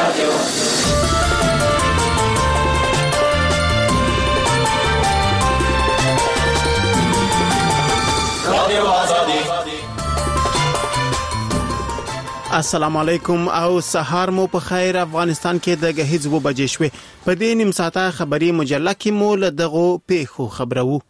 السلام علیکم او سهار مو په خیر. افغانستان کې د غهیز و بجې شوې. په دې نیم ساعته خبري مجله کې مو له دغو پیښو خبرو.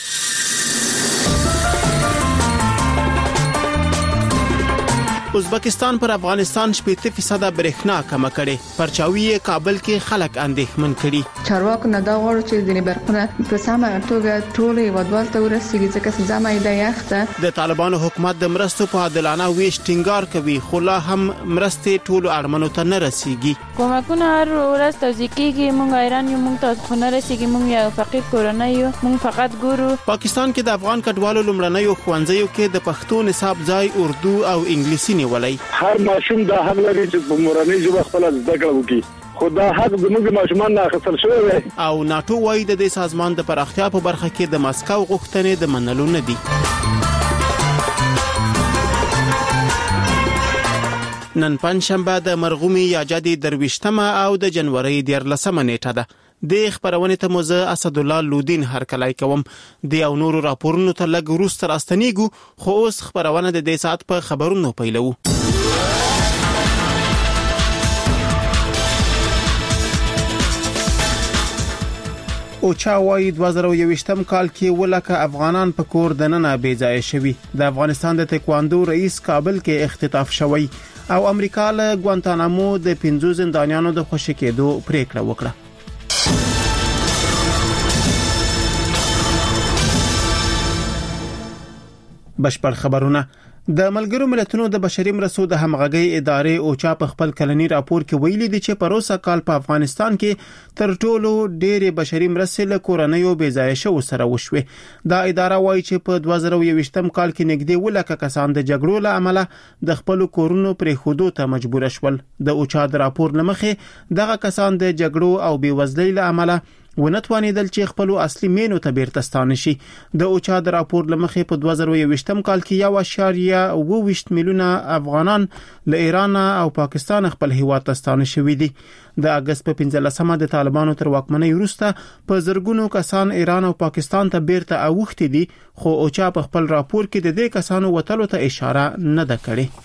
ازبکستان پر افغانستان 80% برېښنا کم کړي. پرچاوي کابل کې خلک اندېښمن کړي. چارواکو نه دا غواړي چې د برېښنا په سمه توګه ټول هیوادوال ته ورسیږي ځکه چې ځمه ایده یخته. د طالبانو حکومت د مرستو په عادلانه ویش ټینګار کوي خو لا هم مرستې ټول اړمنو ته نه رسیږي. کومکونه هر ورځ توزیع کیږي. مونږ ایران یو مونږ ته خو نه رسیږي. مونږ یو فقیر کورنۍ یو. مونږ فقط ګورو. پاکستان کې د افغان کډوالو لومړنیو ښوونځیو کې د پښتو نصاب ځای اردو او انګلیسي نیولای. هر ماشوم دا حق لري چې په مورنۍ ژبه خپل زده کړه وکړي. خو دا حق زموږ ماشومان نه اخیستل شوی دی. او ناتو وايي د دې سازمان د پراختیا په برخه کې د مسکو غوښتنې د منلو نه دي. نن پنځشنبه د مرغومي یا جدي درويشتمه او د جنوري 14 نیټه ده. د خبرونه ته موزه اسد الله لودین هر کلای کوم. د یو نورو راپورونو ته لګ روس تر استنیګو خو اوس خبرونه د دې سات په خبرونو پیلو. او چا وايي 2021م کال کې ولکه افغانان په کور دننه بې ځای شوي. د افغانستان د تکواندو رئیس کابل کې اختطاف شوی او امریکا له ګوانتانامو د 15 زندانیانو د خوشی کېدو پریکړه وکړه. بشپړ خبرونه. د ملګرو ملتونو د بشري مرستو د همغږي ادارې اوچا په خپل کلنی راپور کې ویلي دي چې په روسا کال په افغانستان کې تر ټولو ډېرې بشري مرستې له کورنیو بې ځای شو سره وشوي. دا اداره وایي چې په 2021م کال کې نږدې ولکه کسان د جګړو له امله د خپل کورونو پرې خودو ته مجبور شول. د اوچا د راپور لمخې دغه کسان د جګړو او بېوزلۍ له امله ونتوانیدل چې خپل اصلي مینو ته بیرته ستانه شي. د اوچا د راپور لمخې په 2021م کال کې 1.28 میلیونه افغانان له ایران او پاکستان خپل هیواد ته ستانه شوي دي. د اگست په 15مه د طالبانو تر واکمنۍ وروسته په زرګونو کسان ایران او پاکستان ته بیرته اوښتي دي خو اوچا په خپل راپور کې د دې کسانو وتلو ته اشاره نه ده کړې.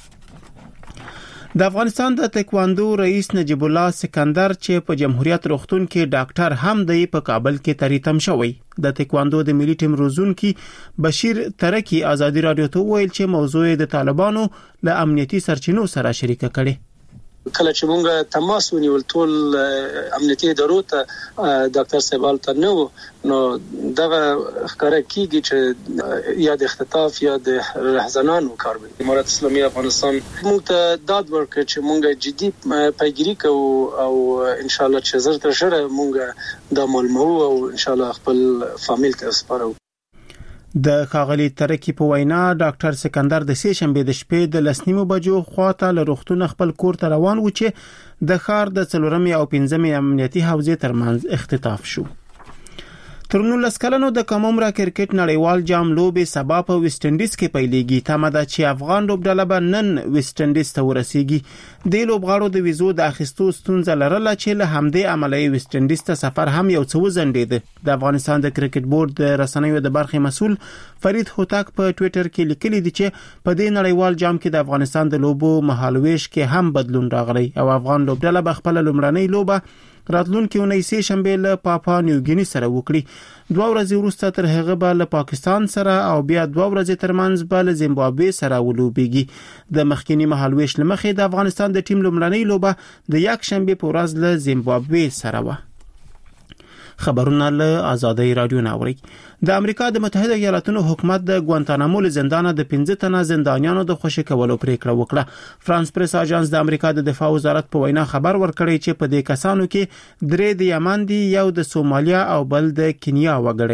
د افغانستان د تکواندو رئیس نجیب الله سکندر چې په جمهوریت روغتون کې ډاکټر هم دی په کابل کې تریتم شوی. د تکواندو د ملي ټیم روزونکي بشیر ترکی ازادي رادیو ته ویل چې موضوع د طالبانو له امنیتي سرچینو سره شریکه کړي. کله چې مونږ تماس ونیول ټول امنیتي ادارو ته ډاکټر صاحب ته نو دغه ښکاره کیږي چې یا د اختطاف یا د رهزنانو کار دی. امارات اسلامي افغانستان موږ ته داد ورکړ چې مونږ جدي پیګیری کوو او ان شاء الله چې زر تر شره مونږ د معلومو او ان شاء الله خپل فامیل ته سپارو. د خاغلی ترکی په وینا ډاکټر سکندر د سې شنبه د شپې د 9 بجو خواته له روغتون خپل کور ته روان و چې د ښار د 4 او 5 امنیتي حوزې ترمنځ اختطاف شو. تر 19 کلنو د کمومرا کرکټ نړیوال جام لوبې سبا په ویسټ انډیز کې پیلېږي. تمه ده چې افغان لوبډله به نن ویسټ انډیز ته ورسیږي. د لوبغاړو د ویزو د اخیستو ستونزه لرله چې له همدې عمله ویسټ انډیز ته سفر هم یو څه وځنډېد. د افغانستان د کرکټ بورډ د رسنیو د برخې مسؤل فرید هوتک په ټوئیټر کې لیکلي دي چې په دې نړیوال جام کې د افغانستان د لوبو مهالويش کې هم بدلون راغلی او افغان لوبډله به خپل لومړنۍ لوبه راتلونکي اونۍ سه شنبه له پاپا نیوګینی سره وکړي. 2 ورځې وروسته تر هغه به له پاکستان سره او بیا 2 ورځې ترمنځ به له زیمبابوې سره ولوبېږي. د مخکینی مهالويش لمخې د افغانستان د ټیم لومړنۍ لوبه د یک شنبه په ورځ له زیمبابوې سره و. خبرونه له آزادۍ رادیو ناوړي. د امریکا د متحده ایالاتونو حکومت د ګوانتانامو له زندانه د 15 تنه زندانیانو د خوشی کولو پریکړه وکړه. فرانس پریس اژانس د امریکا د دفاع وزارت په وینا خبر ورکړی چې په دې کسانو کې 3 د یمن دي، یو د سومالیا او بل د کینیا وګړي دی.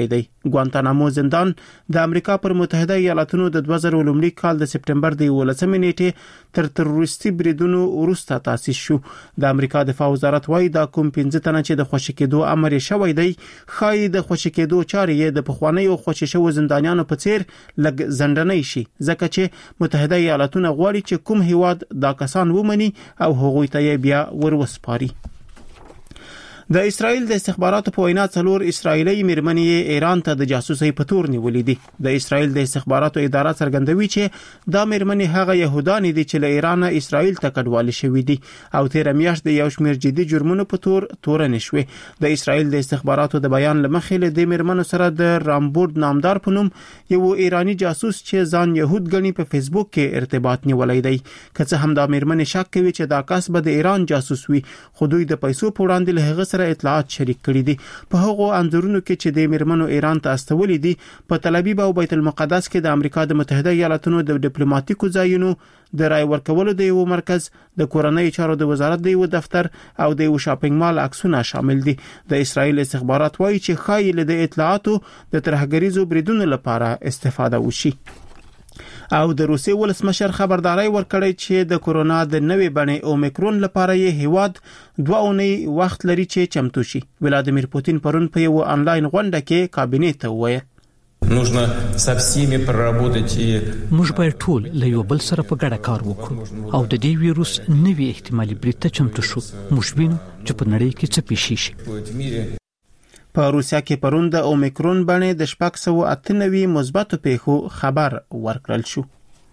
ګوانتانامو زندان د امریکا پر متحده ایالاتونو د 2000 کال د سپټمبر د 18 نیټې تر تروریستي بریدونو وروسته تاسیس شو. د امریکا دفاع وزارت وايي دا کوم 15 تنه چې د خوشی کېدو امر شوی دی خای د خوشی کېدو چارې د پخوانیو خوشی شو زندانیانو په څیر لګ زنداني شي ځکه چې متحده ایالاتونه غواړي چې کوم هیواد دا کسان ومني او هغوی ته بیا وروسپاري. د اسرائیل د استخباراتو په وینا څلور اسرایلی میرمنې ایران ته د جاسوسۍ په تور نیولې دي. د اسرائیل د استخباراتو اداره څرګندوي چې دا میرمنې هغه يهودان دي چې له ایران اسرائیل ته کډوالې شوې دي او تیر میاشت د یو شمېر جدي جرمونو په تور نه شوې. د اسرائیل د استخباراتو د بیان لمخې له د میرمنو سره د رامبورد نامدار په نوم یو ایرانی جاسوس چې ځان يهود ګڼي په فیسبوک کې ارتباط نیولای دی. که څه هم دا میرمنې شک کوي چې دا کس به د ایران جاسوس وي خو دوی د پیسو په وړاندې له هغه سره اطلاعات شریک کړي دي. په هغو انځورونو کې چې د میرمنو ایران ته استولې دي په تل ابیب او بیت المقدس کې د امریکا د متحده ایالاتونو د ډیپلوماټیکو ځایونو د رای ورکولو د یو مرکز د کورنۍ چارو د وزارت د یو دفتر او د یو شاپینګ مال عکسونه شامل دي. د اسرائیل استخبارات وایي چې خایل د اطلاعاتو د ترهګریزو بریدونو لپاره استفاده وشي. او د روسي ولسمشر خبرداري ورکړی چې د کورونا د نوې بڼې اومیکرون لپاره یې هیواد 2 اونۍ وخت لري چې چمتو شي. ولادیمیر پوتین پرون په یو آنلاین غونډه کې کابینې ته وویل нужно со всеми проработать и موږ باید ټول له یو بل سره په ګډه کار وکړو او د دې ویروس نوې احتمالي برید ته چمتو شو. موږ وینو چې په نړۍ کې څه پیښ شي. په روسیا کې پرون د اومیکرون بڼې د 698 مثبتو پیښو خبر ورکړل شو.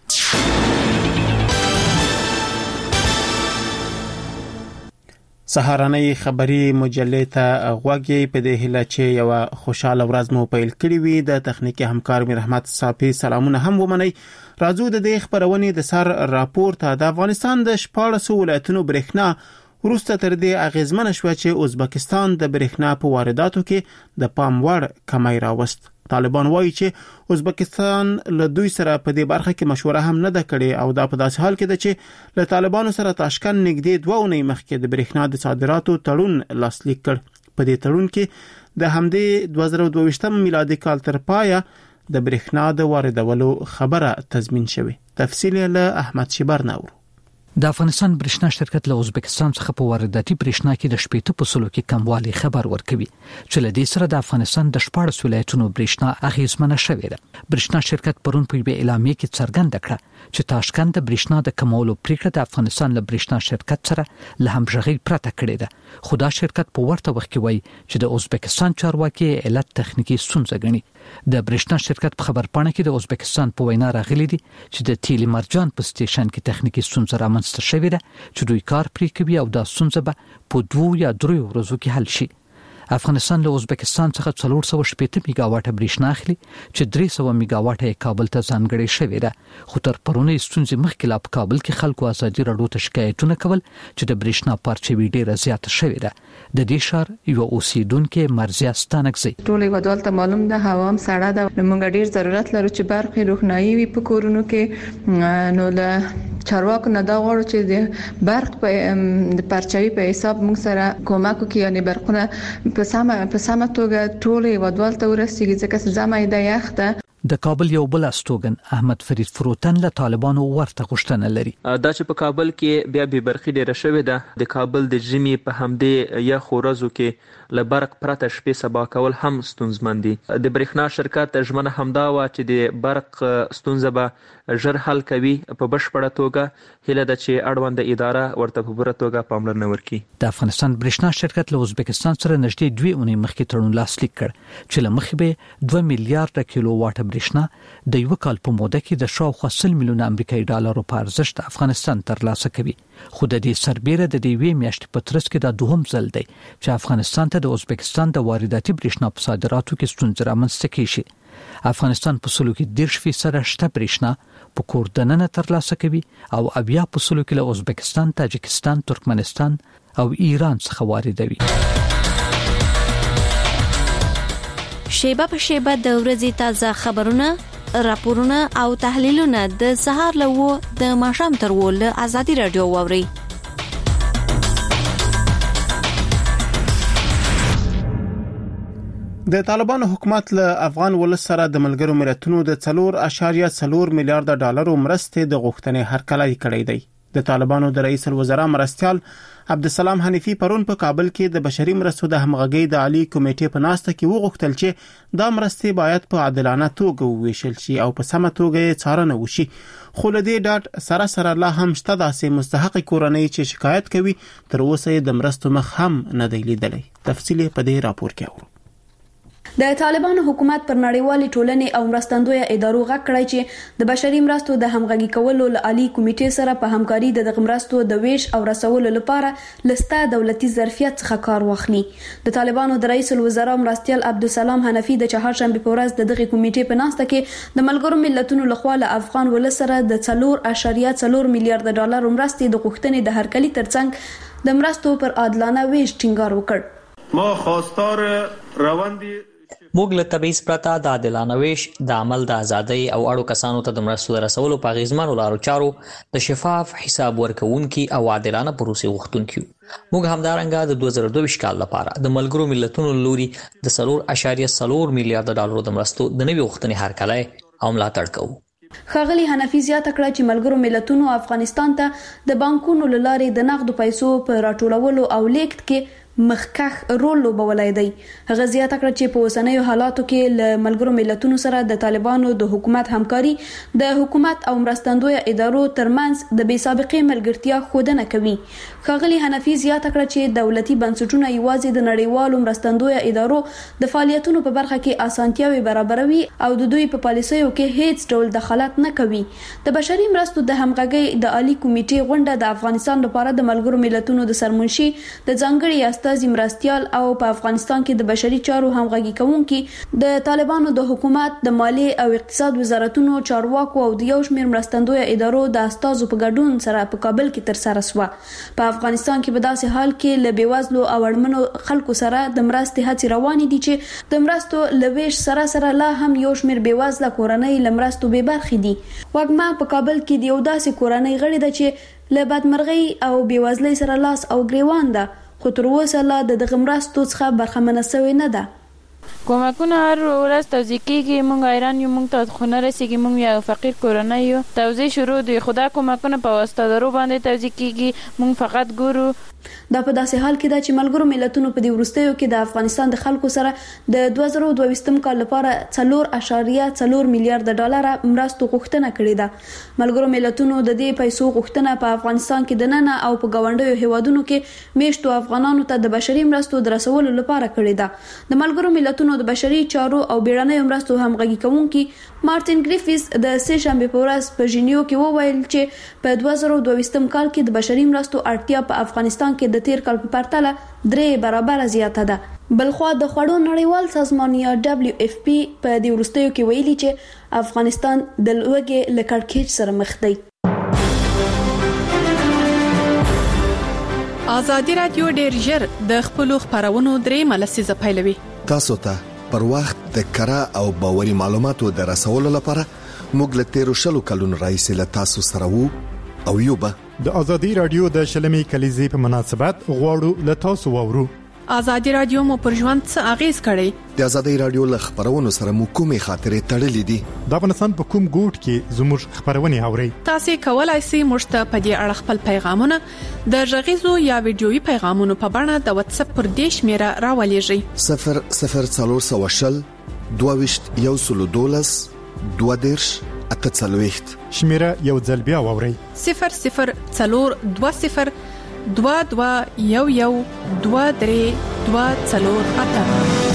سهارنۍ خبري مجلې ته غوږی په دې هله چې یو خوشاله ورځ مو پیل کړی وي. د تخنیکی همکار مې رحمت صافي سلامونه هم ومني. راځو د دې خبرونې د سر راپور ته. د افغانستان د 14 ولایتونو برېښنا وروسته تر دې اغیزمنه شو چې ازبکستان د برېښنا په وارداتو کې د پام وړ کمی راوست. طالبان وایي چې ازبکستان له دوی سره په دې برخه کې مشوره هم نه ده کړې او دا په داسې حال کې ده چې له طالبانو سره تاشکند نږدې 2 اونۍ مخکې د برېښنا د صادراتو تړون لاسلیک کړ. په دې تړون کې د همدې 2022 میلادي کال تر پایه د برېښنا د واردولو خبره تضمین شوه. تفصیل له احمد شبر نور. د افغانستان برېښنا شرکت له ازبکستان څخه په وارداتي برېښنا کې د 80% کې کموالی خبر ورکوي چې له دې سره د افغانستان د 14 ولایتونو برېښنا اغیزمنه شوې ده. برېښنا شرکت پرون په اعلامیه کې څرګنده کړه چې تاشکند د برېښنا د کمولو پریکړه د افغانستان له برېښنا شرکت سره له همغږي پرته کړې ده. خو دا شرکت په ورته وخت کې وایي چې د ازبکستان چارواکي علت تخنیکی ستونزه ګڼي. د برېښنا شرکت په خبرپاڼه کې د ازبکستان په وینا راغلي دي چې د تیل مرجان په سټیشن کې تخنیکی ستونزه رامنځته شوې ده چې دوی کار پرې کوي او دا ستونزه به په 2 یا 3 ورځو کې حل شي. افغانستان له ازبکستان څخه 480 میگاواټه برېښنا اخلي چې 300 میگاواټه کابل ته ځانګړې شوې ده. خو تر پرونه ستونزې مخکې لا په کابل کې خلکو ازادي راډیو ته شکایتونه کول چې د برېښنا پارچوي ډیره زیاته شوې ده. د دې شهر یو اوسیدونکو مرزیا ستانکزي ټول یوادول ته معلوم ده هوا هم سړه ده. موږ ډیر ضرورت لرو چې برق روښنايي وي په کورونو کې. نو له چارواکو نه دا غواړو چې د برق په پارچوي په حساب موږ سره کومک وکړي. یعنی برقونه په سمه توګه ټول یوادول ته ورسیږي ځکه زما د یخته. د کابل یو بل استوګن احمد فرید فروتن له طالبانو ورته غوښتنه لري. دا چې په کابل کې بیا به برخي ډیره شوې ده. د کابل د جمی په همدې یا خورزو کې له برق پرته شپې سبا کول هم ستونزمن دي. د برېښنا شرکت ژمنه همدا و چې د برق ستونزه به ژر حل کوي په بشپړه توګه. هله د چې اړوند اداره ورته په پوره توګه پاملرنه وکړي. د افغانستان برېښنا شرکت له ازبکستان سره نږدې 2 اونۍ مخکې تړون لاسلیک کړ چې له مخې به 2 میلیارډ کیلو واټ برېښنا د یو کال په موده کې د شاوخوا 100 میلیونه امریکایي ډالرو په ارزښت افغانستان ترلاسه کوي. خو د دې سربېره د دې وی میاشتې په ترڅ کې دا دوهم ځل دی چې افغانستان ته د ازبکستان د وارداتي برېښنا په صادراتو کې ستونزې رامنځته کیږي. افغانستان په سلو کې 10% شته برېښنا په کور دننه ترلاسه کوي او 80% کې له ازبکستان، تاجکستان، ترکمنستان او ایران څخه واردوي. شیبه په شیبه د ورځې تازه خبرونه، راپورونه او تحلیلونه د سهار له د ماښام تر له ازادي رادیو واوري. د طالبانو حکومت له افغان ولس سره د ملګرو ملتونو د 4.4 میلیارډ ډالرو مرستې د غوښتنې هرکلی کړی دی. د طالبانو د رئیس الوزرا مرستیال عبدالسلام حنیفی پرون په کابل کې د بشري مرستو د همغږۍ د عالی کمیټې په ناسته کې وغوښتل چې دا مرستې باید په عادلانه توګه وویشل شي او په سمه توګه یې څارنه وشي. خو له دې ډاټ سره لا هم شته داسې مستحق کورنۍ چې شکایت کوي تر اوسه د مرستو مخ هم نه دی لیدلی. تفصیل په دې راپور کې اورو. د طالبانو حکومت پر نړیوالې ټولنې او مرستندوی ادارو غږ کړی چې د بشري مرستو د همغږي کولو له عالی کمیټې سره په همکاري د مرستو د ویش او رسولو لپاره لسته دولتي ظرفیت څخه کار واخلي. د طالبانو د رئیس الوزرا مرستیال عبدالسلام حنفی د چهارشنبه په ورځ د دغه کمیټې په ناسته کې د ملګرو ملتونو لخوا له افغان ولس سره د 4.4 میلیارډ ډالر مرستې د غوښتنې د هرکلی ترڅنګ د مرستو پر عادلانه ویش ټینګار وکړ. ما خواستار روندي موږ له تبعیض پرته د عادلانه ویش د عمل د ازادۍ او اړو کسانو ته د مرستو رسولو په غیزمنو لارو چارو د شفاف حساب ورکونکي او عادلانه پروسې غوښتونکي. موږ همدارنګه د 2022 کال لپاره د ملګرو ملتونو لوري د 4.4 میلیارډ ډالرو د مرستو د نوي غوښتنې هرکلی او ملاتړ کوو. ښاغلي حنفی زیاته کړه چې ملګرو ملتونو افغانستان ته د بانکونو له لارې د نقدو پیسو په راټولولو او لیږد کې مخکښ رول لوبولای دی. هغه زیاته کړه چې په اوسنیو حالاتو کې له ملګرو ملتونو سره د طالبانو د حکومت همکاري د حکومت او مرستندوی ادارو ترمنځ د بې سابقې ملګرتیا ښودنه کوي. ښاغلي حنفی زیاته کړه چې دولتي بنسټونه یوازې د نړیوالو مرستندوی ادارو د فعالیتونو په برخه کې اسانتیاوي برابروي او د دوی په پالیسیو کې هیڅ ډول دخالت نه کوي. د بشري مرستو د همغږۍ د عالی کمیټې غونډه د افغانستان لپاره د ملګرو ملتونو د سرمنشي د ځانګړي استازي مرستیال او په افغانستان کې د بشري چارو همغږي کوونکي د طالبانو د حکومت د مالیې او اقتصاد وزارتونو چارواکو او د یو شمېر مرستندوی ادارو د استازو په ګډون سره په کابل کې ترسره شوه. په افغانستان کې په داسې حال کې له بیوزلو او اړمنو خلکو سره د مرستې هڅې روانې دي چې د مرستو له ویش سره لا هم یو شمېر بیوزله کورنۍ له مرستو بې برخې دي. وږمه په کابل کې د یو داسې کورنۍ غړې ده چې له بدمرغۍ او بیوزلۍ سره لاس او ګریوان ده، خو تر اوسه لا د دغه مرستو څخه برخمنه شوې نه ده. کمکونه هر ورځ توزیع کیږي. مونږ ایران یو، مونږ ته خونه رسیږي، مونږ یو فقیر کورنۍ یو. توزیع شروع دی، خدا کمکونه په واسطه درو باندې توزیع کیږي. مونږ فقط ګورو. دا په داسې حال کې ده چې ملګرو ملتونو په دې وروستیو کې د افغانستان د خلکو سره د 2022 کال لپاره 4.4 میلیارډ ډالر مرستو غوښتنه کړې ده. ملګرو ملتونو د دې پیسو غوښتنه په افغانستان کې د ننه او په ګاونډیو هیوادونو کې میشتو افغانانو ته د بشري مرستو د رسولو لپاره کړې ده. د ملګرو ملتونو د بشري چارو او بیړنیو مرستو همغږي کوونکي مارټین ګریفیس د سه شنبه په ورځ په ژینیو کې وویل چې په 2022 کال کې د بشري مرستو اړتیا په افغانستان کې د تیر کال په پرتله 3 برابر زیاته ده. بلخوا د خوړو نړیوال سازمان یا WFP په دې وروستیو کې ویلي چې افغانستان د لوږې له کړکېچ سره مخ دی. ازادي رادیو ډېر ژر د خپلو خبرونو درې ملسیزه پیلوي. تاسو ته پر وخت د کره او باوري معلوماتو د رسولو لپاره موږ له 13 کلونو راهیسې له تاسو سره وو او یو به د ازادي رادیو د شلمي کلیزې په مناسبت غواړو له تاسو وورو. ازادي رادیو مو پر ژوند څه اغیز کړی؟ د ازادي رادیو له خبرونو سره مو کومې خاطرې تړلې دي؟ د افغانستان په کوم ګوټ کې زموږ خبرونه اورئ؟ تاسو کولای شئ موږ ته په دې اړه خپل پیغامونه د غږیزو یا ویډیويي پیغامونو په بڼه د واتس اپ پر دې شمیره راولېږئ. 00420 22 12 28 شمیره یو ځل بیا واورئ. 00420 22 11 23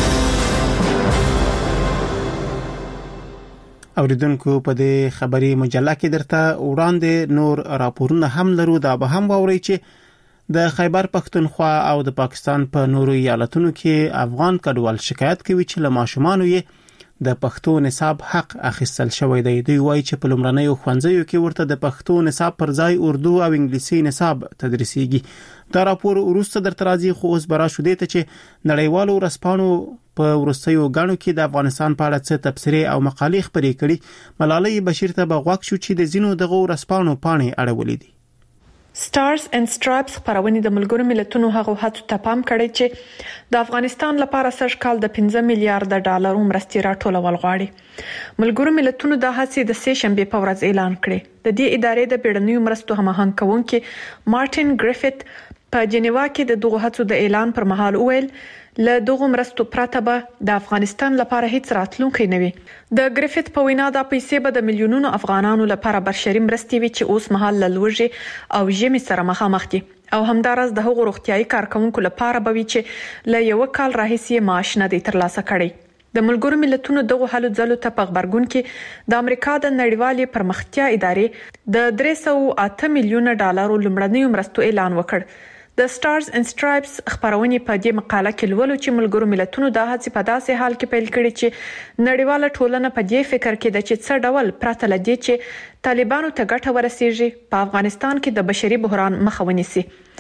اوریدونکو په دې خبري مجله کې درته وړاندې نور راپورونه هم لرو. دا به هم واورئ چې د خیبر پختونخوا او د پاکستان په نورو ایالتونو کې افغان کډوال شکایت کوي چې له ماشومانو یې د پښتو نصاب حق اخیستل شوی دی. دوی وایي چې په لومړنیو ښوونځیو کې ورته د پښتو نصاب پر ځای اردو او انګلیسي نصاب تدریسيږي. دا راپور وروسته درته راځي، خو اوس برا شو دی ته چې نړیوالو ورځپاڼو په وروستیو غاڼو کې د افغانستان په اړه څه تبصرې او مقالې خپرې کړي. ملالۍ بشیر ته به غوښ شو چې د زینو دغه ورځپاڼو پاڼې اړولې دي. سټارز اینډ سټرایپس خبرونه د ملګرو ملتونو هغه هڅو ته پام کړی چې د افغانستان لپاره سږ کال د 15 میلیارډ ډالر مرستې راټولول غواړي. ملګرو ملتونو د هڅې د سه شنبه په ورځ اعلان کړی. د دې ادارې د بیړنیو مرستو هماهنګ کوونکي مارټین ګریفټ په جنیوا کې د دغه هڅو د اعلان پر مهال وویل له دغه مرستو پرته به د افغانستان لپاره هیڅ راتلونکی نه وي. د ګریفټ په وینا د پیسې به د میلیونونو افغانانو لپاره بشري مرستې وي چې اوس مهال له لوږې او ژمي سره مخامخ دي او همدارس د هغو روغتيایي کارکونکو لپاره به وي چې له یو کال راهیسې معاش نه دی ترلاسه کړی. د ملګرو ملتونو دغه هلو ځلو ته په خبرګون کې د امریکا د نړیوالې پرمختیا ادارې د 308 میلیونه ډالرو لمړنیو مرستو اعلان وکړ. د سټارز اینډ سټرایپس خبرونه په دې مقاله کې لولو چې ملګرو ملتونو د هڅې په داسې حال کې پیل کړي چې نړیواله ټولنه په دې فکر کې ده چې څه ډول پرته لدی چې طالبانو ته ګټه ورسیږي په افغانستان کې د بشري بحران مخه ونیسي.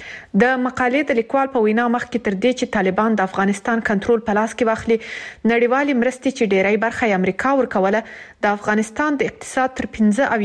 د مقالې د لیکوال په وینا مخکې تر دې چې طالبان د افغانستان کنټرول په لاس کې واخلي نړیوالې مرستې چې ډېری برخه یې امریکا ورکوله د افغانستان د اقتصاد تر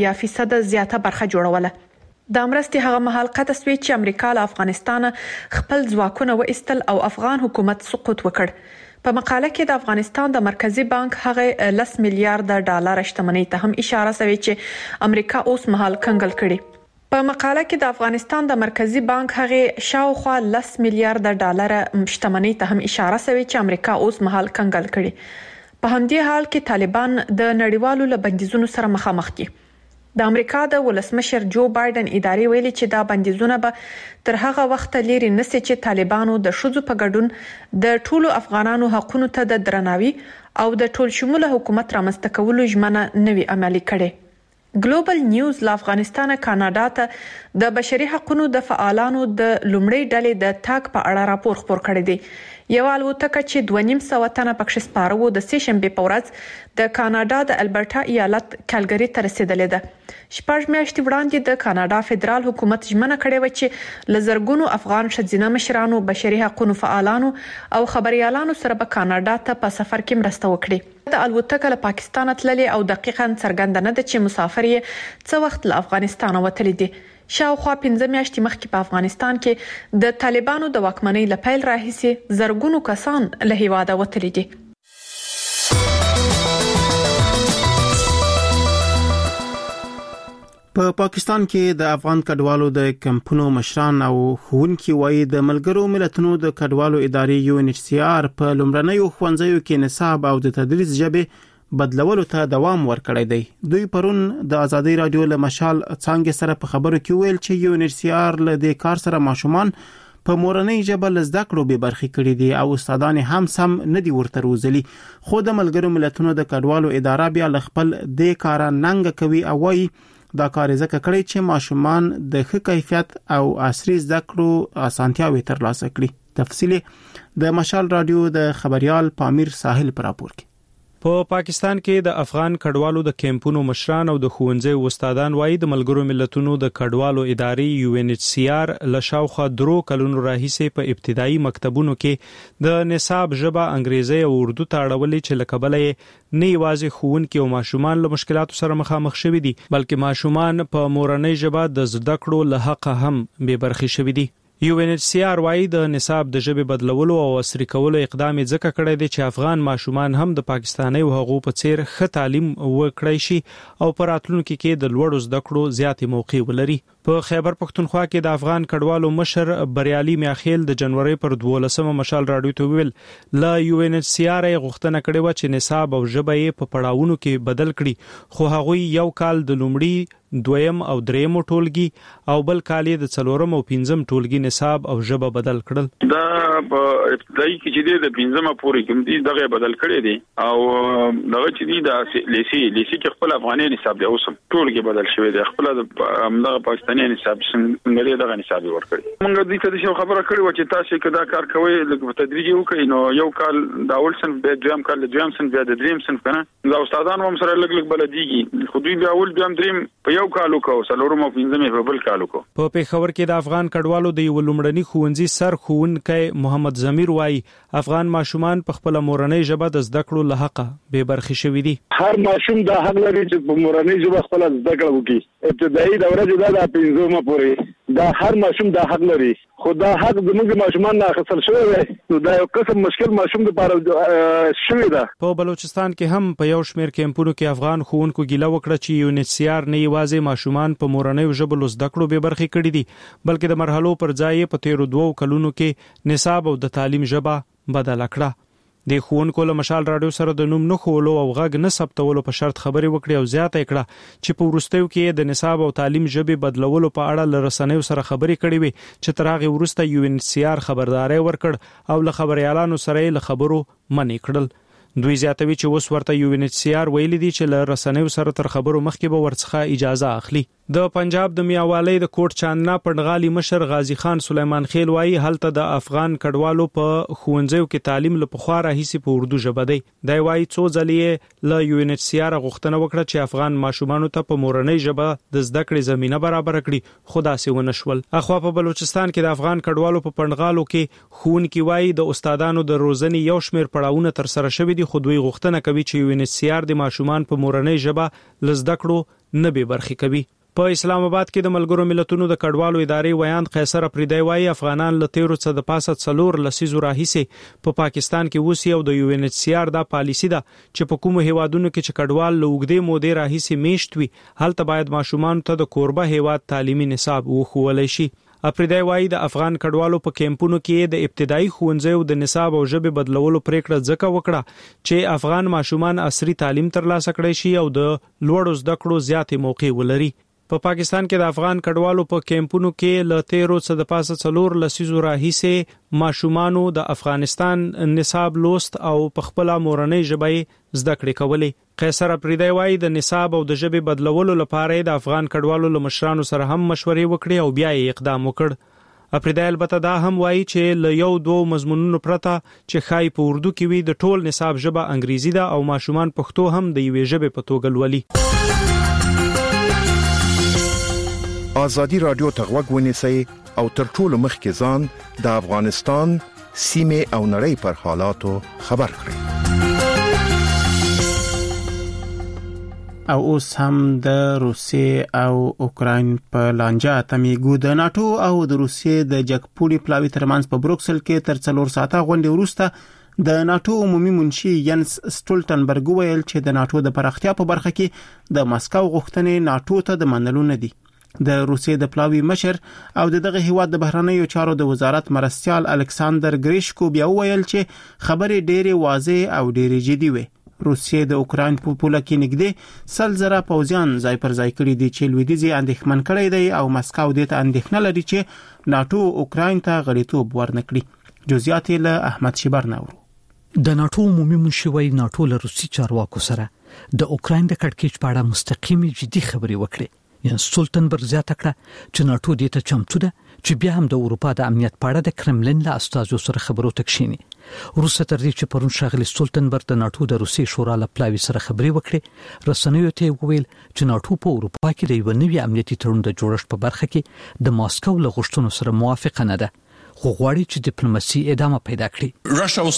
15% زیاته برخه جوړوله. د مرستې هغه مهال قطع شوی چې امریکا له افغانستان خپل ځواکونه وایستل او افغان حکومت سقوط وکړ. په مقاله کې د افغانستان د مرکزی بانک هغه 10 میلیارډ ډالر شتمنۍ ته هم اشاره شوی چې امریکا اوس مهال کنګل کړي. په مقاله کې د افغانستان د مرکزی بانک هغه شاوخوا 10 میلیارډ ډالر شتمنۍ ته هم اشاره شوی چې امریکا اوس مهال کنګل کړي. په همدې حال کې طالبان د نړیوالو لبندیزونو سره مخامخ دي. د امریکا د ولسمشر جو بایدن ادارې ویلي چې دا بندیزونه به تر هغه وخت لري نسي چې طالبانو د شذو په ګډون د ټولو افغانانو حقوقو ته د درناوي او د ټول شموله حکومت رامنځته کولو ژمنه نوي عملي کړي. ګلوبل نیوز له افغانستان کاناډا ته د بشري حقوقو د فعالانو د لومړۍ ډلې د تاک په اړه راپور خپور کړی دی. یو الوتکه چې 2.5 تنه پکښ سپاره و د سه شنبه په ورځ د کاناډا د البرټا ایالت کالګری ته رسیدلې ده. شپږ میاشتې وړاندې د کاناډا فدرال حکومت ژمنه کړې و چې لزرګونو افغان ښځینه مشرانو بشري حقوقو فعالانو او خبريالانو سره به کاناډا ته په سفر کې مرسته وکړي. د الوتکه له پاکستان تللې او دقیقاً څرګنده نه ده چې مسافر یې څه وخت له افغانستان وتلی دي. شاوخوا 15 میاشتې مخکې په افغانستان کې د طالبانو د واکمنۍ له پیل راهیسې زرګونو کسان له هیواده وتلي دي. په پاکستان کې د افغان کډوالو د کمپونو مشران او ښوونکي وایي د ملګرو ملتونو د کډوالو ادارې UNHCR په لومړنیو ښوونځیو کې نصاب او د تدریس ژبه بدلولو ته دوام ورکړی دی. دوی پرون د ازادي رادیو له مشال څنګه سره په خبرو کې ویل چې UNHCR له دې کار سره ماشومان په مورنۍ ژبه لزده کړو به برخې کړي دي او استادان هم سم نه دي ورته روزلي. خو د ملګرو ملتونو د کډوالو اداره بیا ل خپل دې کار ننګ کوي او وايي دا کار ځکه کړی چې ماشومان د ښه کیفیت او عصري زده کړو اسانتیاوي ترلاسه کړي. تفصیل د مشال رادیو د خبريال پامیر ساحل پر راپور کې. په پاکستان کې د افغان کډوالو د کیمپونو مشران او د ښوونځي استادان وایي د ملګرو ملتونو د کډوالو ادارې UNHCR له شاوخوا 3 کلونو راهیسې په ابتدایي مکتبونو کې د نصاب ژبه انګریزي او اردو ته اړولې چې لکبلې نه یوازې ښوونکي او ماشومان له مشکلاتو سره مخامخ شوي دي بلکې ماشومان په مورنۍ ژبه د زده کړو له حق هم بې برخې شوي دي. UNHCR وايي د نصاب د ژبې بدلولو او عصري کولو اقدام ځکه کړی دی چې افغان ماشومان هم د پاکستاني حقوقو په څیر ښه تعلیم وکړي شي او په راتلونکي کې د لوړو زده کړو زیاتې موقع ولري. په خیبر پښتونخوا کې د افغان کډوالو مشر بریالي میاخیل د جنوري پر 12 مشال رادیو ته ویل لا UNHCR غوښتنه کړې و چې نصاب او ژبه یې په پړاوونو کې بدل کړي خو هغه یو کال د لومړي دویم او دریم ټولګي او بل کال د څلورم او پنځم ټولګي نصاب او ژبه بدل کړل. دا په ابتدایي کې چې د پنځمه پورې کوم دي دغه بدل کړي دي او دغه چې دي د لیسي کې خپل افغاني نصاب دی اوس ټولګي بدل شوی دی خپل دغه پاکستاني نصاب څنګه دغه نصاب ورکړي. موږ د دې څه خبره کړې و چې تاسو کدا کار کوي لکه تدریجي وکړئ نو یو کال د اول صنف به دویم کال د دویم صنف د دریم صنف کنه دا استادان هم سره لګ بلديږي خو دوی بیا اول دویم دریم په یو کالو کو سلورم او پنځمه په بل کالو کو. په پیښور کې د افغان کډوالو د یو لومړني ښوونځي سر ښوونکی محمد ضمیر وایي افغان ماشومان په خپل مورنۍ ژبه د زده کړو له حق به برخې شوي دي. هر ماشوم د حق لري چې په مورنۍ ژبه خپل زده کړه وکړي. ابتدایي دوره چې دا 15 پورې دا هر ماشوم دا حق لري خو دا حق زموږ ماشومان نه اخیستل شوی دی نو دا یو قسم مشکل ماشوم لپاره شوی ده. په بلوچستان کې هم په یو شمېر کیمپونو کې افغان ښوونکو ګیله وکړه چې UNHCR نه یوازې ماشومان په مورنۍ ژبه زده کړو به برخې کړې دي بلکې د مرحلو پر ځای په 13 کلونو کې نصاب او د تعلیم ژبه بدل کړه. د ښوونکو له مشال رادیو سره د نوم نه خولو او غږ نه ثبتولو په شرط خبرې وکړې او زیاته کړه چې په وروستیو کې د نصاب او تعلیم ژبې بدلولو په اړه له رسنیو سره خبرې کړې وي چې تر هغه وروسته UNHCR خبرداري ورکړ او له خبريالانو سره له خبرو منې کړل. دوی زیاتوي چې اوس ورته UNHCR ویلي دي چې له رسنیو سره تر خبرو مخکې به ورڅخه اجازه اخلي. د پنجاب د میاوالۍ د کوټ چاندنا پړغالي مشر غازی خان سلیمان خیل وایي هلته د افغان کډوالو په ښوونځیو کې تعلیم له پخوا راهیسې په اردو ژبه دی. دی وایي څو ځلې له UNHCR غوښتنه وکړه چې افغان ماشومانو ته په مورنۍ ژبه د زده کړې زمينه برابر کړي خو داسې ونه شول. اخوا په بلوچستان کې د افغان کډوالو په پړغالو کې ښوونکي وایي د استادانو د روزنې یو شمېر پړاوونه تر سره شوي دي خو دوی غوښتنه کوي چې UNHCR د ماشومان په مورنۍ ژبه لزده کړو نه به برخې کوي. په اسلام آباد کې د ملګرو ملتونو د کډوالو ادارې ویاند قیصر افریدی وایي افغانان له 13 څخه د پاسه 4 لسیزو راهیسې په پاکستان کې اوسي او د UNHCR دا پالیسی ده چې په کومو هیوادونو کې چې کډوال له اوږدې مودې راهیسې میشت وي هلته باید ماشومان ته د کوربه هیواد تعلیمي نصاب وښوول شي. افریدی وایي د افغان کډوالو په کیمپونو کې د ابتدایي ښوونځیو د نصاب او ژبې بدلولو پریکړه ځکه وکړه چې افغان ماشومان عصري تعلیم ترلاسه کړي شي او د لوړو زده کړو زیاتې موقع ولري. په پاکستان کې د افغان کډوالو په کیمپونو کې له 13 څخه د پاسه 4 لسیزو راهیسې ماشومانو د افغانستان نصاب لوست او په خپل مورنۍ ژبه زده کړې کولې. قیصر افریدی وایي د نصاب او د ژبې بدلولو لپاره د افغان کډوالو له مشرانو سره هم مشورې وکړي او بیا یې اقدام وکړ. افریدی البته دا هم وایي چې له یو دوه مضمونونو پرته چې خای په اردو کې وي د ټول نصاب ژبه انګریزي ده او ماشومان پښتو هم د یوې ژبې په توګه لولي. آزادی رادیو ته غوږ ونیسئ او تر ټولو مخکې ځان د افغانستان سیمې او نړۍ پر حالاتو خبر کړئ. او اوس هم د روسیې او اوکراین په لانجه تمیګو د ناتو او د روسیې د جګپوړي پلاوي ترمنځ په بروکسل کې تر 4 ساعته غونډې وروسته د ناتو عمومي منشي ینس سټولټنبرګ ویل چې د ناتو د پراختیا په برخه کې د مسکو غوښتنې ناتو ته د منلو نه دي. د روسیې د پلاوي مشر او دغه هیواد د بهرنیو چارو د وزارت مرستيال الکساندر ګریشکو بیا ویل چې خبرې ډېرې واضح او ډېرې جدي وي. روسیې د اوکراین په پوله کې نږدې 100,000 پوځیان ځای پر ځای کړي دي چې لویدیځ اندېښمن کړي دي او مسکو د ته اندېښنه لري چې ناتو اوکراین ته غړیتوب ورنکړي. جزئیات له احمد شیبر نورو. د ناتو عمومي منشي وایي ناتو له روسي چارواکو سره د اوکراین د کړکېچ په اړه مستقیمي جدي خبرې وکړي. ینس سټولټنبرګ زیاته کړه چې ناتو دې ته چمتو ده چې بیا هم د اروپا د امنیت په اړه د کرملین له استازو سره خبرو ته کښیني. روسه تر دې چې پرون ښاغلي سټولټنبرګ د ناتو د روسي شورا له پلاوي سره خبرې وکړي رسنیو ته وویل چې ناتو په اروپا کې د یو نوي امنیتي تړون د جوړښت په برخه کې د ماسکو له غوښتنو سره موافقه نه ده خو غواړي چې ډیپلوماسي ادامه پیدا کړي.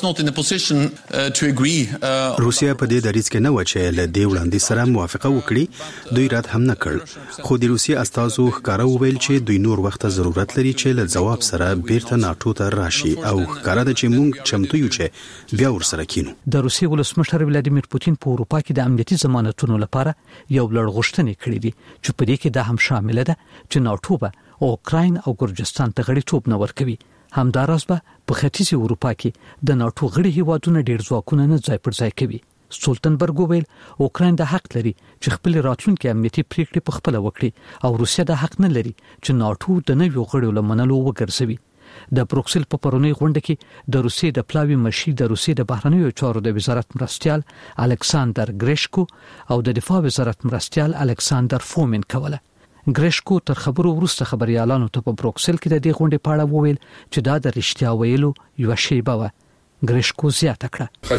روسیا په دې دریځ کې نه و چې له دې وړاندې سره موافقه وکړي دوی رد هم نه کړ خو د روسي استازو ښکارا وویل چې دوی نور وخت ضرورت لري چې له جواب سره بیرته ناتو ته راشي او ښکارا ده چې موږ چمتو یو چې بیا ورسره کینو. د روسي ولسمشر ولادیمیر پوتین په اروپا کې د امنیتي ضمانتونو لپاره یو لړ غوښتنې کړې دي چې په دې کې دا هم شامل ده چې ناتو به اوکراین او ګورجستان ته غړیتوب نه ورکوي. همداراز به په ختیځي اروپا کې د ناتو غړي هیوادونه ډیر ځواکونه نه ځای پر ځای کوي. سټولټنبرګ ویل اوکراین د حق لري چې خپل راتلونکي امنیتي پریکړې په خپل وکړي او روسیا د حق نه لري چې ناتو د نویو غړو لمنلو وګرځوي. د بروکسل په پرونی غونډه کې د روسیې د پلاوي مشر د روسیې د بهرنیو چارو د وزارت مرستيال الکساندر ګریشکو او د دفاع وزارت مرستيال الکساندر فومین کوله. ګریشکو تر خبرو وروسته خبريالانو ته په بروکسل کې د دې غونډې په اړه وویل چې دا د رښتیا ویلو یو شیبه و. ګریشکو زیاته کړه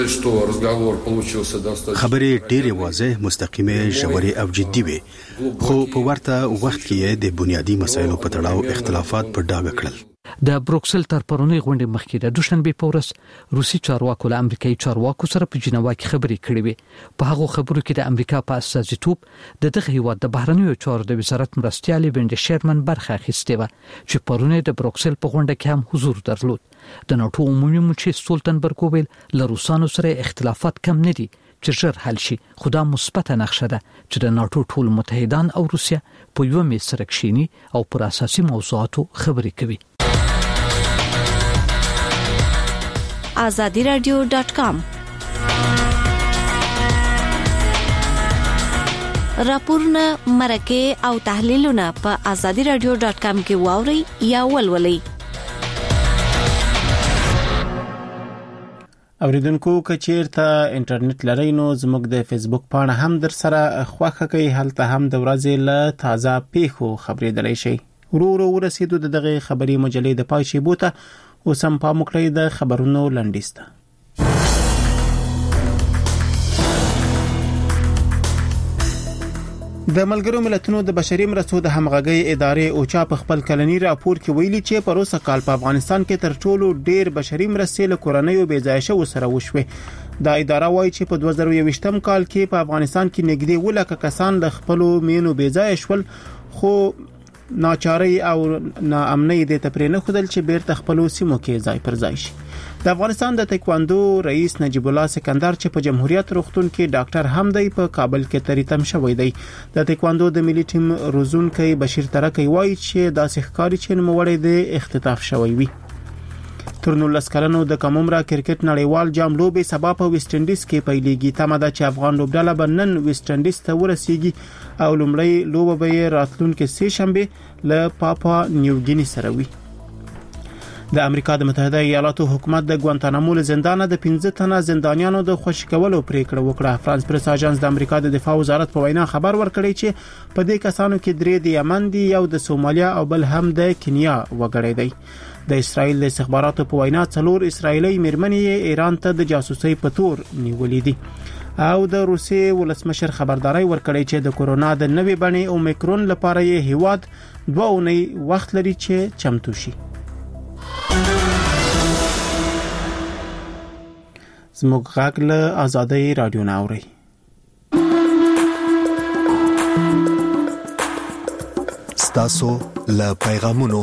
خبرې ډېرې واضح مستقیمه ژورې او جدي وي خو په ورته وخت کې د بنیادی مسایلو په تړاو اختلافات په ډاګه کړل. د بروکسل تر پرونی غونډې مخکې د دوشنبه په ورځ روسي چارواکو له امریکایي چارواکو سره په جنیوا کې خبرې کړې وې. په هغه خبرو کې د امریکا په استازیتوب د دغه هیواد د بهرنیو چارو د وزارت مرستیال وینډ شیرمن برخه اخیستې و چې پرونی د بروکسل په غونډه کې هم حضور درلود. د ناتو عمومي مشر سولتنبرګ وویل له روسانو سره اختلافات کم نه دي چې ژر حل شي، خو دا مثبته نقشه ده چې د ناتو ټول متحدان او روسیا په یو میز سره کښیني او پر اساسي موضوعاتو خبرې کوي. azadiradio.com راپورونه، مرکه او تحلیلونه په azadiradio.com کې واوري یا ولولئ. اوریدونکو کچیرته انټرنیټ لرئ نو زموږ د فیسبوک پاڼه هم در سره خوښه کوي، هلته هم د ورځې له تازه پیښو خبرېدلی شئ. ورو ورسېدو دغه خبري مجلې د پای شیبو ته اوس هم پام وکړئ د خبرونو لنډیز ته. د ملګرو ملتونو د بشري مرستو د همغږي ادارې اوچا په خپل کلنی راپور کې ویلي چې په روسه کال په افغانستان کې تر ټولو ډیر بشري مرستې له کورنیو بېځایه شو سره وشوه. دا اداره وایي چې په 2021م کال کې په افغانستان کې نږدې 1 لک کسان له خپل مینو بېځایه شول، خو ناچاري او ناامنۍ د تپرینه خدل چې بیرته خپل سیمو کې ځای پر ځای شي. د افغانستان د تایکواندو رئیس نجیب الله سکندر چې په جمهوریت روغتون کې ډاکټر حمدی په کابل کې تریتم شوی دی. د تایکواندو د ملي ټیم روزونکي بشیر ترکی وایي چې داسې ښکاري چې نوموړی د اختطاف شوی وي. تر 19 کلنو د کمومرا کرکټ نړیوال جام لوبې سبا په ویسټ انډیز کې پیلېږي. تمه ده چې افغان لوبډله به نن ویسټ انډیز ته ورسیږي او لومړی لوبه به راتلونکي سه شنبه له پاپا نیوګینی سره وي. د امریکا د متحده ایالاتو حکومت د ګوانتانامو له زندانه د 15 تنه زندانیانو د خوشي کولو پریکړه وکړه. فرانس پریس اژانس د امریکا د دفاع وزارت په وینا خبر ورکړی چې په دې کسانو کې 3 د یمن دي، یو د سومالیا او بل هم د کینیا وګړي دی. د اسرائیل د استخباراتو په وینا 4 اسرایلی میرمنې ایران ته د جاسوسي په تور نیولې دي او د روسي ولسمشر خبرداري ورکړی چې د کورونا د نوې بڼې اومیکرون لپاره یې هیواد 2 اونۍ وخت لري چې چمتو شي. زموږ غږ له آزادۍ رادیو ناوري. ستاسو له پیغامونو